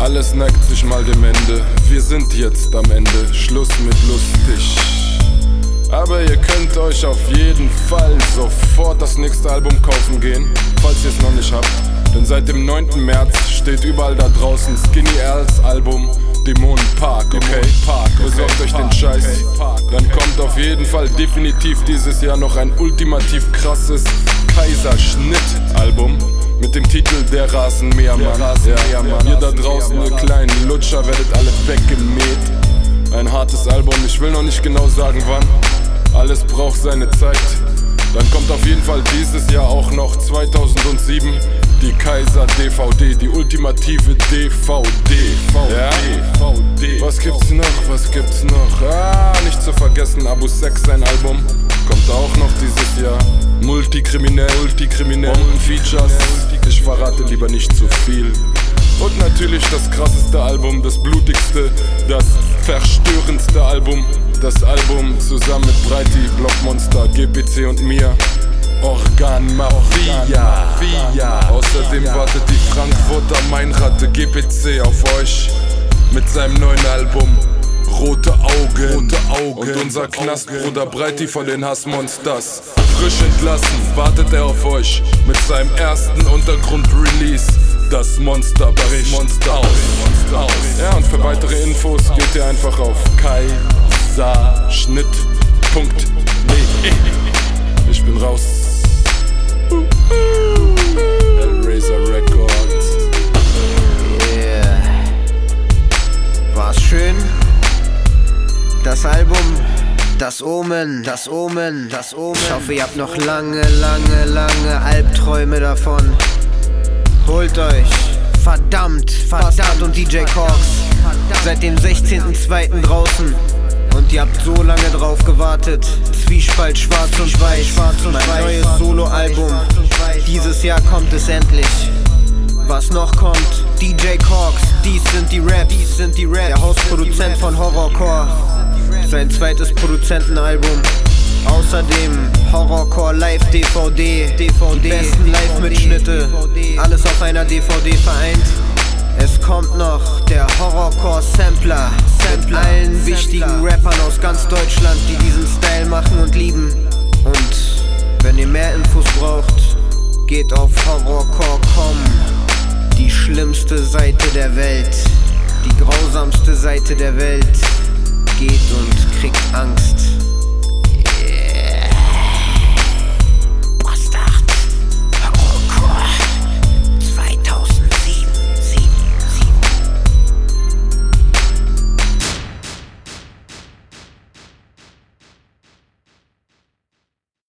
Alles neigt sich mal dem Ende. Wir sind jetzt am Ende, Schluss mit lustig. Aber ihr könnt euch auf jeden Fall sofort das nächste Album kaufen gehen, falls ihr es noch nicht habt. Denn seit dem 9. März steht überall da draußen Skinny Earls Album Dämonen Park, okay? Besorgt euch den Scheiß. Dann kommt auf jeden Fall definitiv dieses Jahr noch ein ultimativ krasses Kaiserschnitt-Album mit dem Titel Der Rasenmähermann. Ihr da draußen, ihr kleinen Lutscher, werdet alle weggemäht. Ein hartes Album, ich will noch nicht genau sagen wann. Alles braucht seine Zeit. Dann kommt auf jeden Fall dieses Jahr auch noch 2007 die Kaiser DVD, die ultimative DVD. Ja? Was gibt's noch? Nicht zu vergessen, Abu Sex, sein Album, kommt auch noch dieses Jahr. Multikriminell, Features. Ich verrate lieber nicht zu viel. Und natürlich das krasseste Album, das blutigste, das verstörendste Album. Das Album zusammen mit Breiti, Blockmonster, GPC und mir. Organ Mafia. Außerdem wartet die Frankfurter Mainratte GPC auf euch mit seinem neuen Album Rote Augen. Und unser Knastbruder Breiti von den Hassmonsters, frisch entlassen, wartet er auf euch mit seinem ersten Untergrund-Release. Das Monster bricht aus. Ja, und für weitere Infos geht ihr einfach auf kaiserschnitt.de. Ich bin raus. Hellraiser Records. Yeah. War's schön? Das Album, das Omen. Ich hoffe, ihr habt noch lange Albträume davon. Holt euch, verdammt und DJ Cox seit dem 16.02. draußen. Und ihr habt so lange drauf gewartet. Zwiespalt, schwarz und weiß, mein neues Soloalbum. Dieses Jahr kommt es endlich. Was noch kommt? DJ Cox, dies sind die Raps. Der Hausproduzent von Horrorcore, sein zweites Produzentenalbum. Außerdem Horrorcore Live DVD, die besten Live-Mitschnitte, alles auf einer DVD vereint. Es kommt noch der Horrorcore Sampler mit allen wichtigen Rappern aus ganz Deutschland, die diesen Style machen und lieben. Und wenn ihr mehr Infos braucht, geht auf horrorcore.com. Die schlimmste Seite der Welt, die grausamste Seite der Welt.